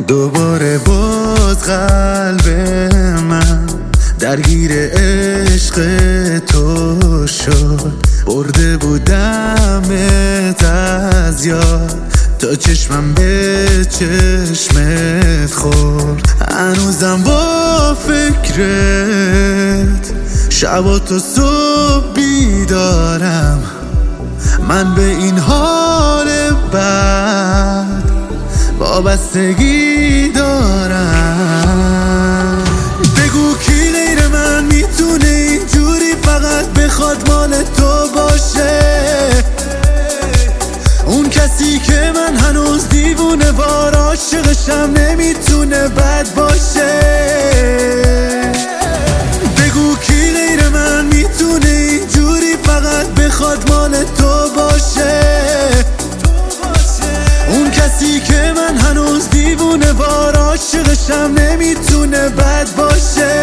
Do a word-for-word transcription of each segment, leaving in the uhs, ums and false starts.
دوباره باز قلب من درگیر عشق تو شد، برده بودمت از یاد تا چشمم به چشمت خورد. هنوزم با فکرت شب و تا صبح بیدارم، من به این حال بد وابستگی دارم. بگو کی غیر من میتونه اینجوری فقط بخواد مال تو باشه، اون کسی که من هنوز دیوونه وار عاشقشم نمیتونه بد باشه. بگو کی غیر من میتونه اینجوری فقط بخواد مال تو باشه، اون کسی که من هنوز دیوونه وار عاشقشم نمیتونه بد باشه.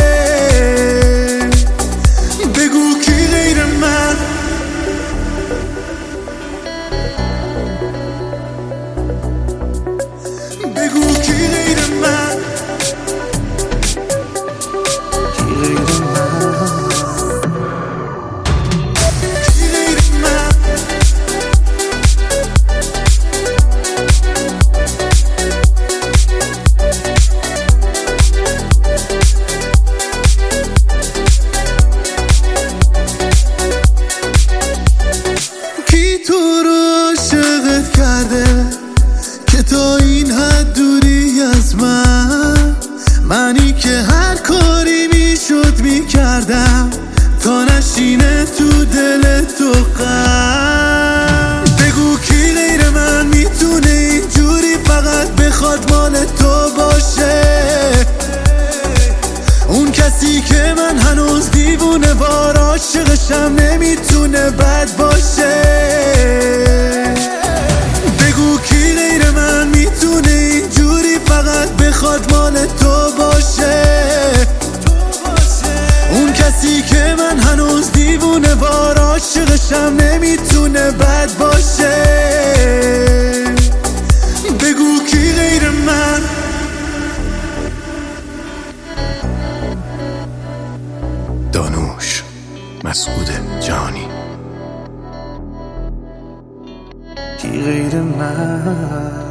بگو کی غیر من، بگو کی غیر من، کی غیر من، کی تو رو عاشقت کرده که تا این حد دوری از من؟ منی که هر کاری میشد میکردم تا نشینه تو دل تو غم. بگو کی غیر من میتونه اینجوری فقط بخواد مال تو باشه، اون کسی که من هنوز دیوونه وار عاشقشم نمیتونه بد باشه. بگو کی غیر من میتونه اینجوری فقط بخواد مال تو باشه، اون کسی که من هنوز دیوونه وار عاشقشم نمیتونه بد باشه. بگو کی غیر من، دانوش مسعود جهانی. کی غیر من.